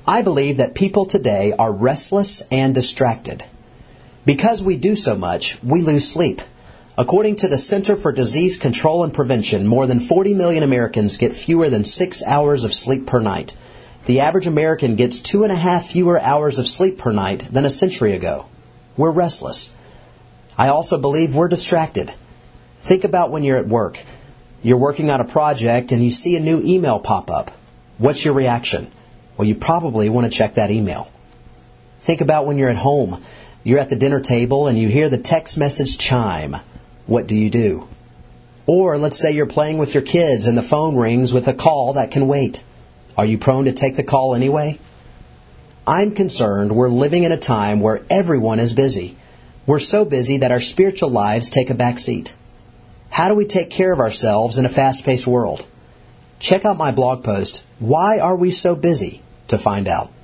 I believe that people today are restless and distracted. Because we do so much, we lose sleep. According to the Center for Disease Control and Prevention, more than 40 million Americans get fewer than 6 hours of sleep per night. The average American gets 2.5 fewer hours of sleep per night than a century ago. We're restless. I also believe we're distracted. Think about when you're at work. You're working on a project and you see a new email pop up. What's your reaction? Well, you probably want to check that email. Think about when you're at home. You're at the dinner table and you hear the text message chime. What do? Or let's say you're playing with your kids and the phone rings with a call that can wait. Are you prone to take the call anyway? I'm concerned we're living in a time where everyone is busy. We're so busy that our spiritual lives take a back seat. How do we take care of ourselves in a fast-paced world? Check out my blog post, Why Are We So Busy?, to find out.